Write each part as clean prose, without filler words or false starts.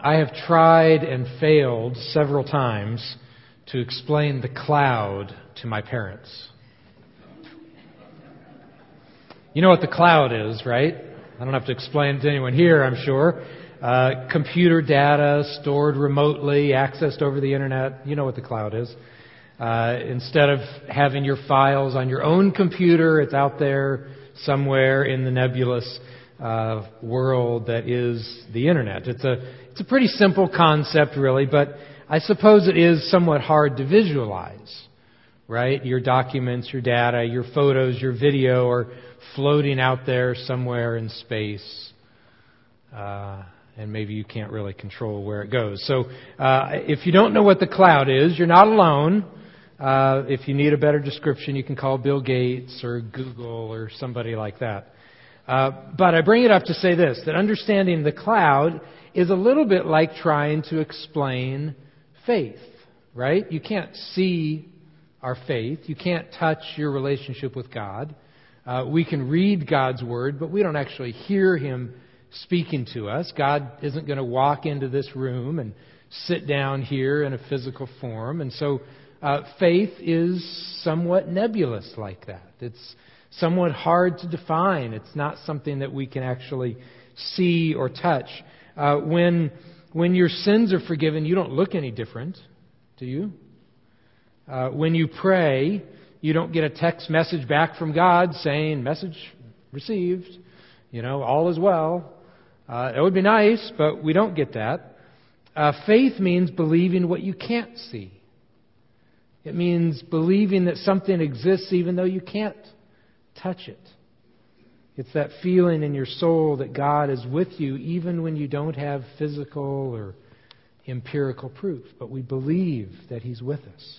I have tried and failed several times to explain the cloud to my parents. You know what the cloud is, right? I don't have to explain it to anyone here, I'm sure. Computer data stored remotely, accessed over the internet. You know what the cloud is. Instead of having your files on your own computer, it's out there somewhere in the nebulous world that is the internet. It's a pretty simple concept, really, but I suppose it is somewhat hard to visualize, right? Your documents, your data, your photos, your video are floating out there somewhere in space, and maybe you can't really control where it goes. So if you don't know what the cloud is, you're not alone. If you need a better description, you can call Bill Gates or Google or somebody like that. But I bring it up to say this, that understanding the cloud is a little bit like trying to explain faith, right? You can't see our faith. You can't touch your relationship with God. We can read God's Word, but we don't actually hear Him speaking to us. God isn't going to walk into this room and sit down here in a physical form. And so faith is somewhat nebulous like that. It's somewhat hard to define. It's not something that we can actually see or touch. When your sins are forgiven, you don't look any different, do you? When you pray, you don't get a text message back from God saying, message received, all is well. It would be nice, but we don't get that. Faith means believing what you can't see. It means believing that something exists even though you can't touch it. It's that feeling in your soul that God is with you even when you don't have physical or empirical proof. But we believe that He's with us.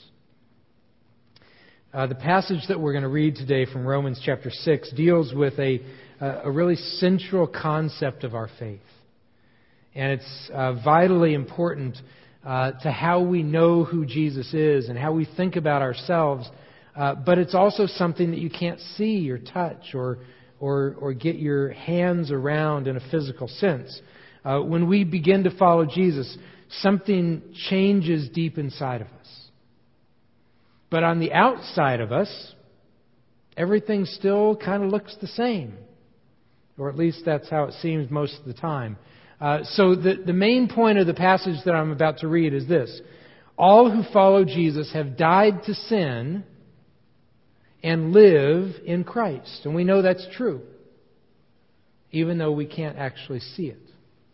The passage that we're going to read today from Romans chapter 6 deals with a really central concept of our faith. And it's vitally important to how we know who Jesus is and how we think about ourselves. But it's also something that you can't see or touch or get your hands around in a physical sense. When we begin to follow Jesus, something changes deep inside of us. But on the outside of us, everything still kind of looks the same. Or at least that's how it seems most of the time. So the main point of the passage that I'm about to read is this. All who follow Jesus have died to sin and live in Christ. And we know that's true, even though we can't actually see it.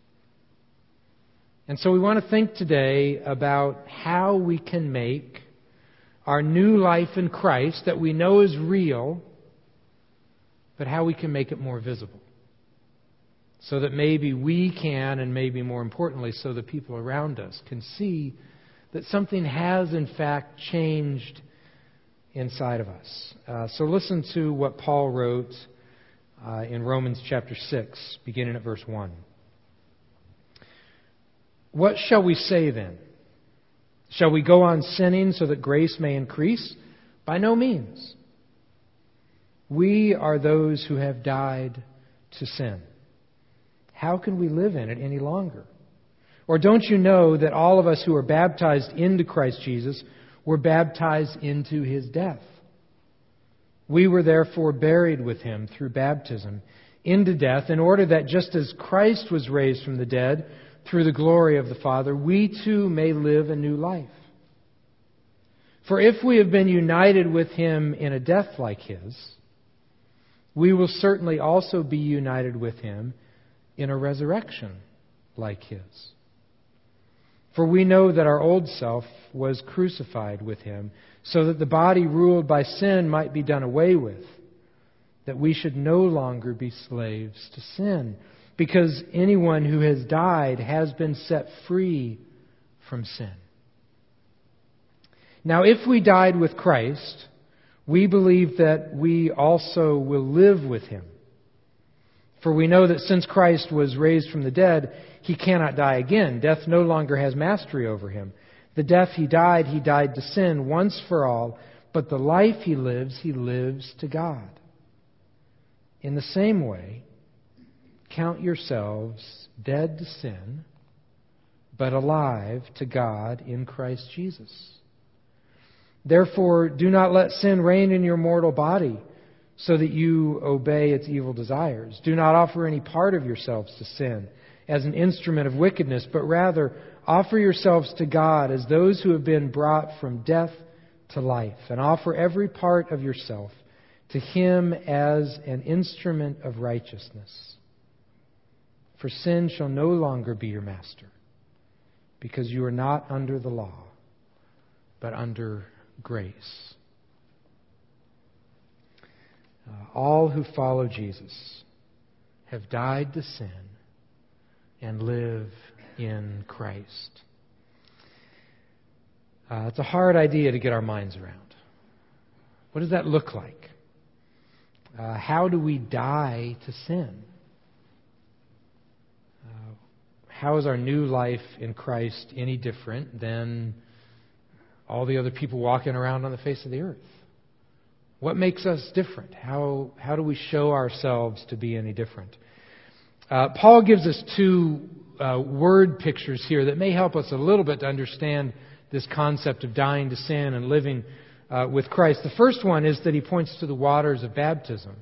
And so we want to think today about how we can make our new life in Christ that we know is real, but how we can make it more visible. So that maybe we can, and maybe more importantly, so that people around us can see that something has in fact changed inside of us. So listen to what Paul wrote in Romans chapter 6, beginning at verse 1. What shall we say then? Shall we go on sinning so that grace may increase? By no means. We are those who have died to sin. How can we live in it any longer? Or don't you know that all of us who are baptized into Christ Jesus were baptized into His death? We were therefore buried with Him through baptism into death, in order that just as Christ was raised from the dead through the glory of the Father, we too may live a new life. For if we have been united with Him in a death like His, we will certainly also be united with Him in a resurrection like His. For we know that our old self was crucified with Him, so that the body ruled by sin might be done away with, that we should no longer be slaves to sin, because anyone who has died has been set free from sin. Now, if we died with Christ, we believe that we also will live with Him. For we know that since Christ was raised from the dead, He cannot die again. Death no longer has mastery over Him. The death He died to sin once for all, but the life He lives to God. In the same way, count yourselves dead to sin, but alive to God in Christ Jesus. Therefore, do not let sin reign in your mortal body, so that you obey its evil desires. Do not offer any part of yourselves to sin as an instrument of wickedness, but rather offer yourselves to God as those who have been brought from death to life, and offer every part of yourself to Him as an instrument of righteousness. For sin shall no longer be your master, because you are not under the law, but under grace. All who follow Jesus have died to sin and live in Christ. It's a hard idea to get our minds around. What does that look like? How do we die to sin? How is our new life in Christ any different than all the other people walking around on the face of the earth? What makes us different? How do we show ourselves to be any different? Paul gives us two word pictures here that may help us a little bit to understand this concept of dying to sin and living with Christ. The first one is that he points to the waters of baptism.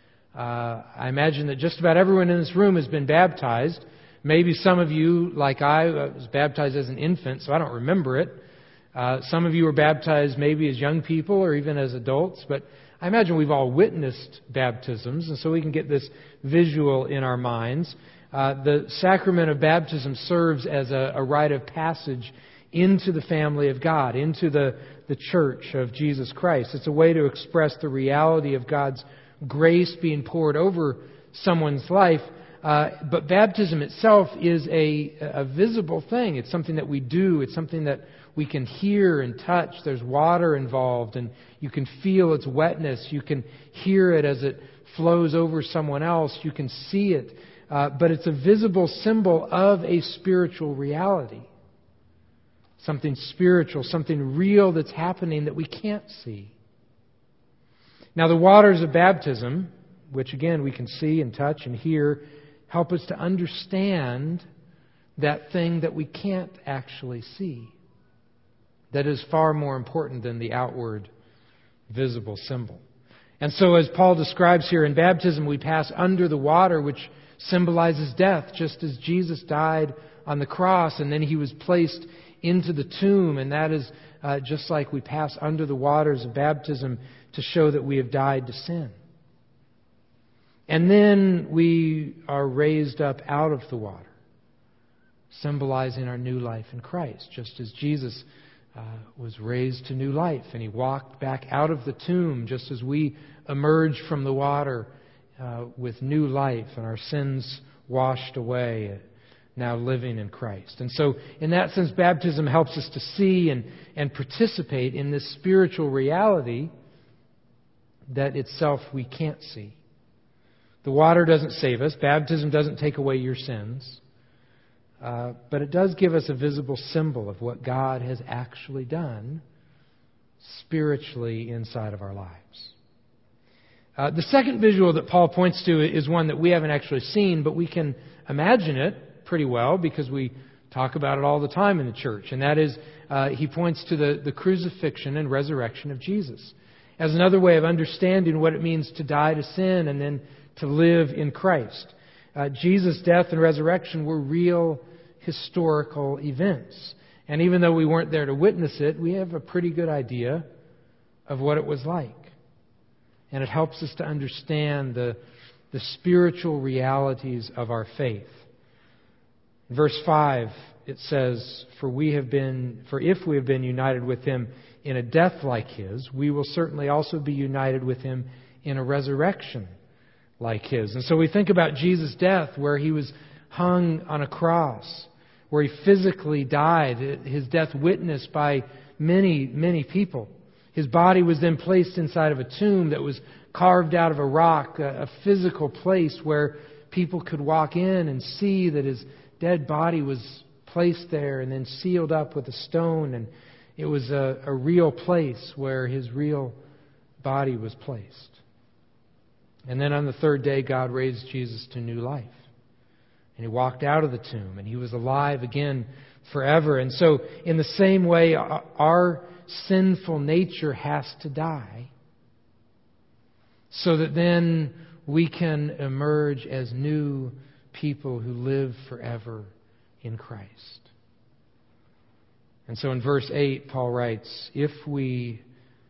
I imagine that just about everyone in this room has been baptized. Maybe some of you, like I, was baptized as an infant, so I don't remember it. Some of you were baptized maybe as young people or even as adults, but I imagine we've all witnessed baptisms, and so we can get this visual in our minds. The sacrament of baptism serves as a rite of passage into the family of God, into the church of Jesus Christ. It's a way to express the reality of God's grace being poured over someone's life. But baptism itself is a visible thing. It's something that we do. It's something that we can hear and touch. There's water involved, and you can feel its wetness. You can hear it as it flows over someone else. You can see it. But it's a visible symbol of a spiritual reality. Something spiritual, something real that's happening that we can't see. Now, the waters of baptism, which again we can see and touch and hear, help us to understand that thing that we can't actually see. That is far more important than the outward visible symbol. And so as Paul describes here, in baptism we pass under the water, which symbolizes death, just as Jesus died on the cross and then He was placed into the tomb. And that is just like we pass under the waters of baptism to show that we have died to sin. And then we are raised up out of the water, symbolizing our new life in Christ, just as Jesus was raised to new life, and He walked back out of the tomb, just as we emerge from the water with new life and our sins washed away, now living in Christ. And so, in that sense, baptism helps us to see and participate in this spiritual reality that itself we can't see. The water doesn't save us. Baptism doesn't take away your sins. But it does give us a visible symbol of what God has actually done spiritually inside of our lives. The second visual that Paul points to is one that we haven't actually seen, but we can imagine it pretty well because we talk about it all the time in the church. And that is, he points to the crucifixion and resurrection of Jesus as another way of understanding what it means to die to sin and then to live in Christ. Jesus' death and resurrection were real historical events. And even though we weren't there to witness it, we have a pretty good idea of what it was like. And it helps us to understand the spiritual realities of our faith. In verse 5, it says, For if we have been united with Him in a death like His, we will certainly also be united with Him in a resurrection like His. And so we think about Jesus' death, where He was hung on a cross, where He physically died, His death witnessed by many, many people. His body was then placed inside of a tomb that was carved out of a rock, a physical place where people could walk in and see that His dead body was placed there and then sealed up with a stone. And it was a real place where His real body was placed. And then on the third day, God raised Jesus to new life. And He walked out of the tomb, and He was alive again forever. And so, in the same way, our sinful nature has to die so that then we can emerge as new people who live forever in Christ. And so in verse 8, Paul writes, if we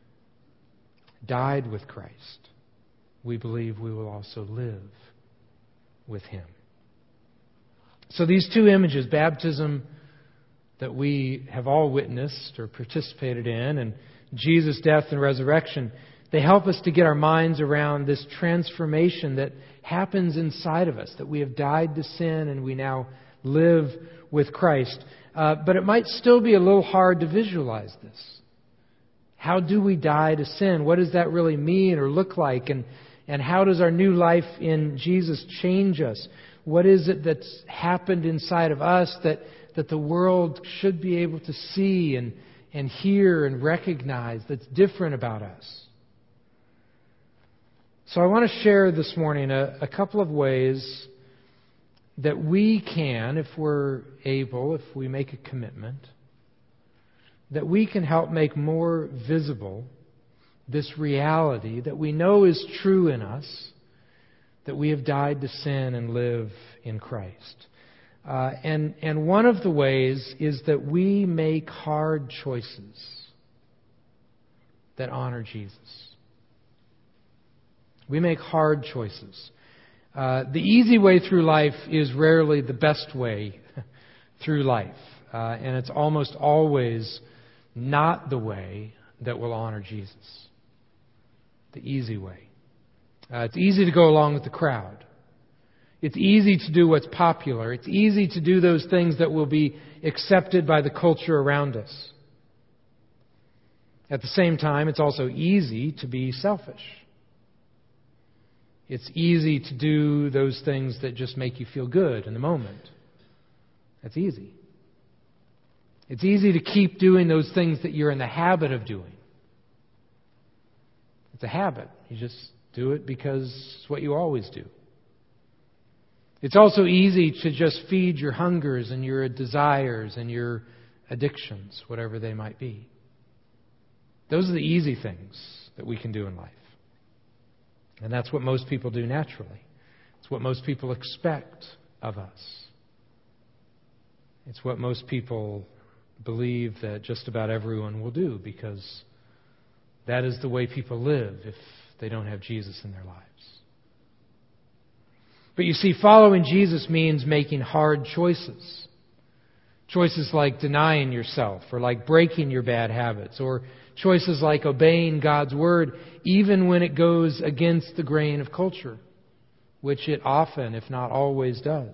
died with Christ, we believe we will also live with Him. So these two images, baptism that we have all witnessed or participated in, and Jesus' death and resurrection, they help us to get our minds around this transformation that happens inside of us, that we have died to sin and we now live with Christ. But it might still be a little hard to visualize this. How do we die to sin? What does that really mean or look like? And how does our new life in Jesus change us? What is it that's happened inside of us that the world should be able to see and hear and recognize that's different about us? So I want to share this morning a couple of ways that we can, if we're able, if we make a commitment, that we can help make more visible this reality that we know is true in us, that we have died to sin and live in Christ. And one of the ways is that we make hard choices that honor Jesus. We make hard choices. The easy way through life is rarely the best way through life. And it's almost always not the way that will honor Jesus. The easy way. It's easy to go along with the crowd. It's easy to do what's popular. It's easy to do those things that will be accepted by the culture around us. At the same time, it's also easy to be selfish. It's easy to do those things that just make you feel good in the moment. That's easy. It's easy to keep doing those things that you're in the habit of doing. It's a habit. You just do it because it's what you always do. It's also easy to just feed your hungers and your desires and your addictions, whatever they might be. Those are the easy things that we can do in life. And that's what most people do naturally. It's what most people expect of us. It's what most people believe that just about everyone will do because that is the way people live if they don't have Jesus in their lives. But you see, following Jesus means making hard choices. Choices like denying yourself, or like breaking your bad habits, or choices like obeying God's Word, even when it goes against the grain of culture, which it often, if not always, does.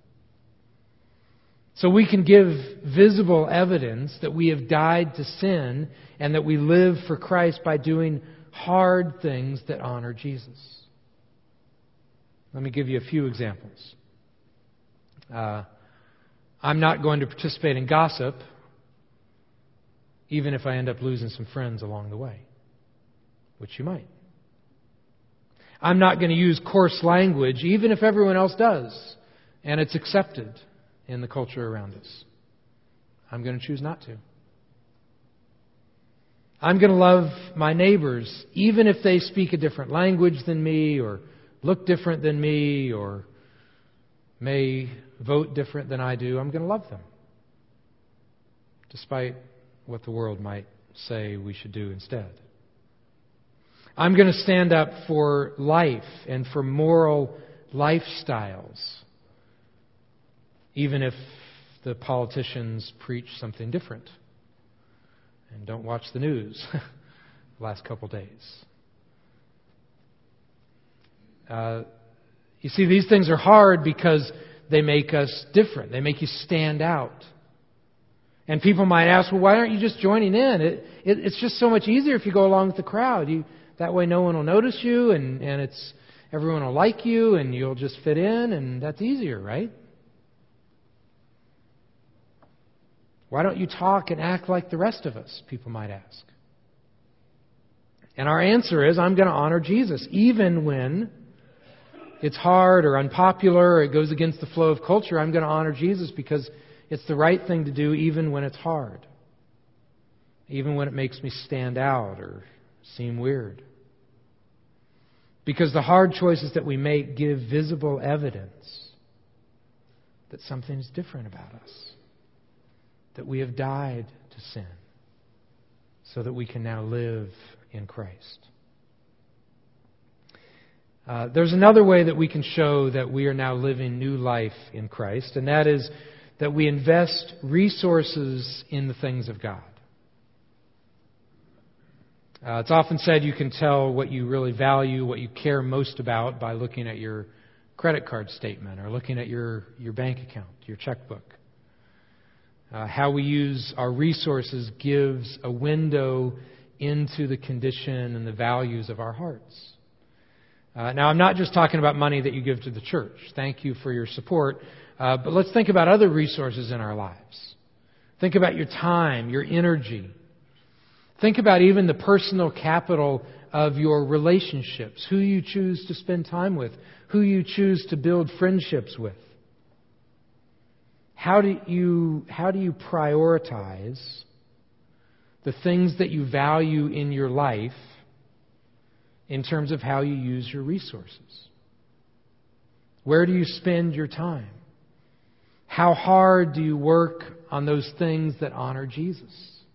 So we can give visible evidence that we have died to sin and that we live for Christ by doing hard things that honor Jesus. Let me give you a few examples. I'm not going to participate in gossip, even if I end up losing some friends along the way, which you might. I'm not going to use coarse language, even if everyone else does, and it's accepted in the culture around us. I'm going to choose not to. I'm going to love my neighbors, even if they speak a different language than me, or look different than me, or may vote different than I do. I'm going to love them, despite what the world might say we should do instead. I'm going to stand up for life and for moral lifestyles, even if the politicians preach something different. And don't watch the news the last couple days. You see, these things are hard because they make us different. They make you stand out. And people might ask, well, why aren't you just joining in? It's just so much easier if you go along with the crowd. That way no one will notice you, and everyone will like you, and you'll just fit in, and that's easier, right? Why don't you talk and act like the rest of us? People might ask. And our answer is, I'm going to honor Jesus, even when it's hard or unpopular or it goes against the flow of culture. I'm going to honor Jesus because it's the right thing to do even when it's hard, even when it makes me stand out or seem weird. Because the hard choices that we make give visible evidence that something is different about us, that we have died to sin so that we can now live in Christ. There's another way that we can show that we are now living new life in Christ, and that is that we invest resources in the things of God. It's often said you can tell what you really value, what you care most about, by looking at your credit card statement or looking at your bank account, your checkbook. How we use our resources gives a window into the condition and the values of our hearts. Now, I'm not just talking about money that you give to the church. Thank you for your support. But let's think about other resources in our lives. Think about your time, your energy. Think about even the personal capital of your relationships, who you choose to spend time with, who you choose to build friendships with. How do you prioritize the things that you value in your life in terms of how you use your resources? Where do you spend your time? How hard do you work on those things that honor Jesus?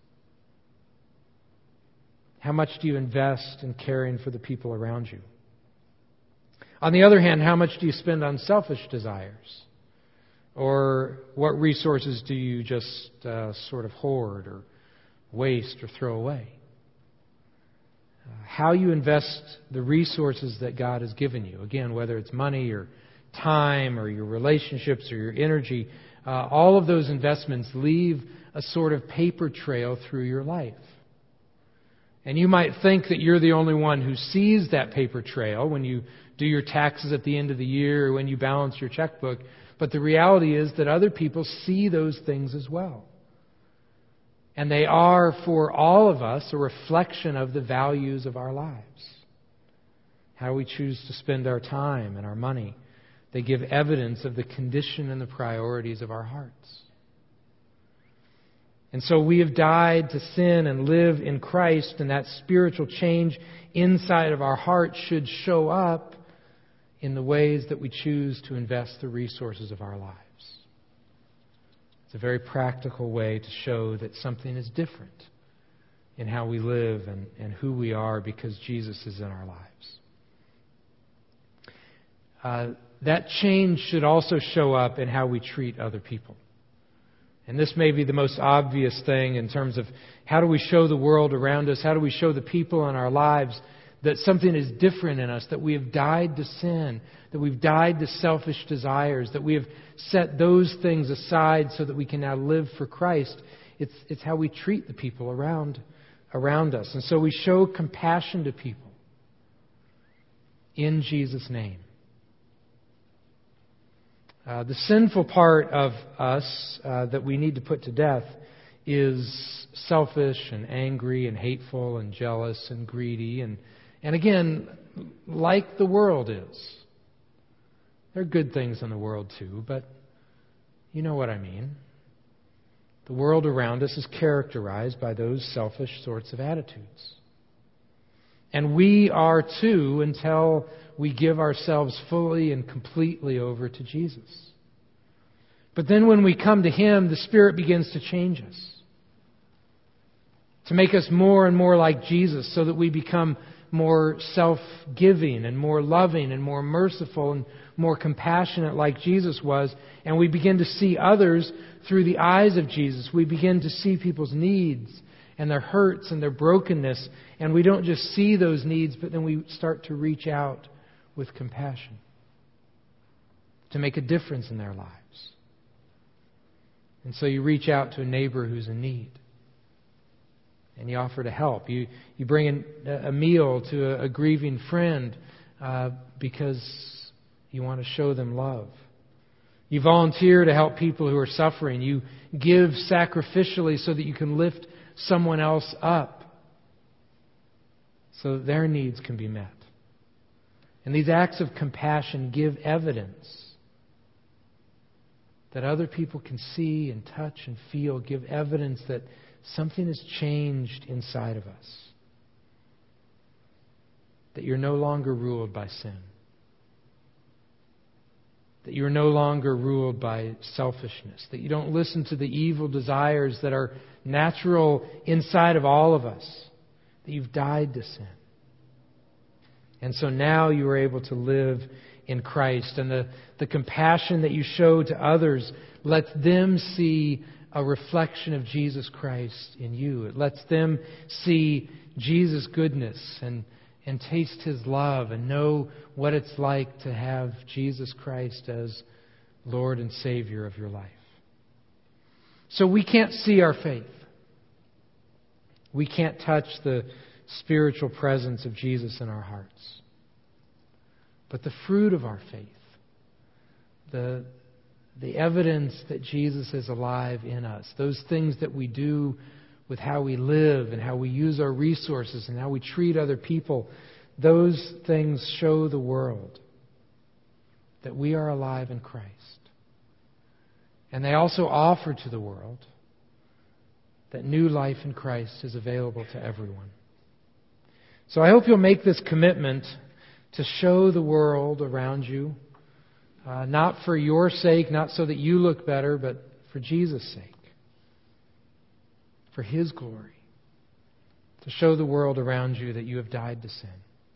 How much do you invest in caring for the people around you? On the other hand, how much do you spend on selfish desires? Or what resources do you just sort of hoard or waste or throw away? How you invest the resources that God has given you, again, whether it's money or time or your relationships or your energy, all of those investments leave a sort of paper trail through your life. And you might think that you're the only one who sees that paper trail when you do your taxes at the end of the year or when you balance your checkbook. But the reality is that other people see those things as well. And they are, for all of us, a reflection of the values of our lives. How we choose to spend our time and our money. They give evidence of the condition and the priorities of our hearts. And so we have died to sin and live in Christ, and that spiritual change inside of our hearts should show up in the ways that we choose to invest the resources of our lives. It's a very practical way to show that something is different in how we live and who we are because Jesus is in our lives. That change should also show up in how we treat other people. And this may be the most obvious thing in terms of how do we show the world around us, how do we show the people in our lives that something is different in us, that we have died to sin, that we've died to selfish desires, that we have set those things aside so that we can now live for Christ. It's how we treat the people around us. And so we show compassion to people in Jesus' name. The sinful part of us that we need to put to death is selfish and angry and hateful and jealous and greedy and again, like the world is. There are good things in the world too, but you know what I mean. The world around us is characterized by those selfish sorts of attitudes. And we are too until we give ourselves fully and completely over to Jesus. But then when we come to Him, the Spirit begins to change us. To make us more and more like Jesus so that we become more self-giving and more loving and more merciful and more compassionate like Jesus was. And we begin to see others through the eyes of Jesus. We begin to see people's needs and their hurts and their brokenness. And we don't just see those needs, but then we start to reach out with compassion to make a difference in their lives. And so you reach out to a neighbor who's in need. And you offer to help. You bring in a meal to a grieving friend because you want to show them love. You volunteer to help people who are suffering. You give sacrificially so that you can lift someone else up so that their needs can be met. And these acts of compassion give evidence that other people can see and touch and feel, give evidence that something has changed inside of us. That you're no longer ruled by sin. That you're no longer ruled by selfishness. That you don't listen to the evil desires that are natural inside of all of us. That you've died to sin. And so now you are able to live in Christ. And the compassion that you show to others lets them see a reflection of Jesus Christ in you. It lets them see Jesus' goodness and taste His love and know what it's like to have Jesus Christ as Lord and Savior of your life. So we can't see our faith. We can't touch the spiritual presence of Jesus in our hearts. But the fruit of our faith, the evidence that Jesus is alive in us, those things that we do with how we live and how we use our resources and how we treat other people, those things show the world that we are alive in Christ. And they also offer to the world that new life in Christ is available to everyone. So I hope you'll make this commitment to show the world around you, not for your sake, not so that you look better, but for Jesus' sake, for His glory, to show the world around you that you have died to sin,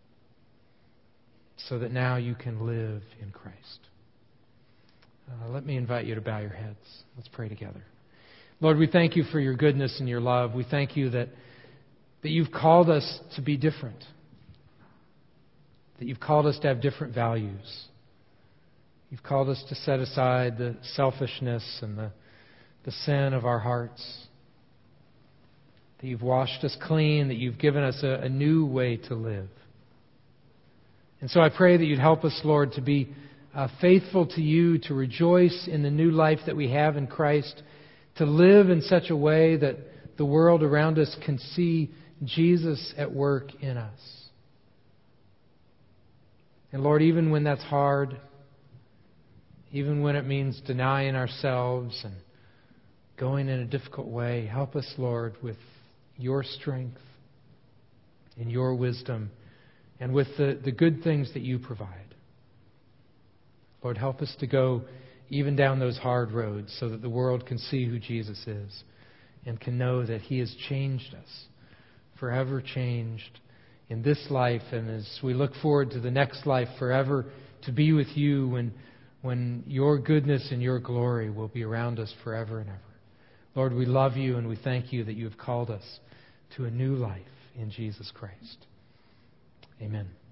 so that now you can live in Christ. Let me invite you to bow your heads. Let's pray together. Lord, we thank You for Your goodness and Your love. We thank You that You've called us to be different, that You've called us to have different values. You've called us to set aside the selfishness and the sin of our hearts, that You've washed us clean, that You've given us a new way to live. And so I pray that You'd help us, Lord, to be faithful to You, to rejoice in the new life that we have in Christ, to live in such a way that the world around us can see Jesus at work in us. And Lord, even when that's hard, even when it means denying ourselves and going in a difficult way, help us, Lord, with Your strength and Your wisdom and with the good things that You provide. Lord, help us to go even down those hard roads so that the world can see who Jesus is and can know that He has changed us, forever changed in this life, and as we look forward to the next life, forever to be with You when Your goodness and Your glory will be around us forever and ever. Lord, we love You and we thank You that You have called us to a new life in Jesus Christ. Amen.